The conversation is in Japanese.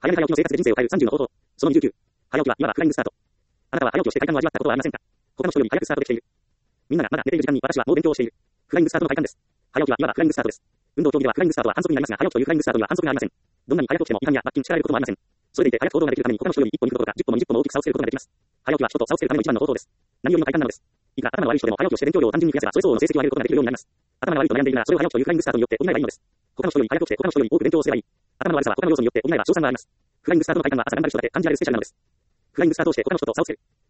早起きの生活で人生を変える30の方法。その29。早起きは、いわばフライングスタート。あなたは早起きをして快感を味わったことはありませんか？他の人より早くスタートできている。みんながまだ寝ている時間に私はもう勉強をしている。フライングスタートの快感です。早起きはいわばフライングスタートです。運動競技ではフライングスタートは反則になりますが、早起きというフライングスタートには反則がありません。どんなに早く起きても違反や罰金、叱られることもありません。それでいて早く行動ができるために他の人より1歩2歩どころか10歩も20歩も大きく差をつけることができます。早起きは人と差をつけるための一番の方法です。何よりも快感なのです。いくら頭の悪い人でも早起きをして勉強量を単純に増やせばそれ相応の成績を上げることができるようになります。頭の悪いと悩んでいるならそれを早起きというフライングスタートによって補えばいいのです。他の人より早く起きて他の人より多く勉強をすればいい。頭の悪さは他の要素によって補えば賞賛があります。フライングスタートの快感は朝頑張る人だけ感じられるスペシャルなのです。フライングスタートをして他の人と差をつける。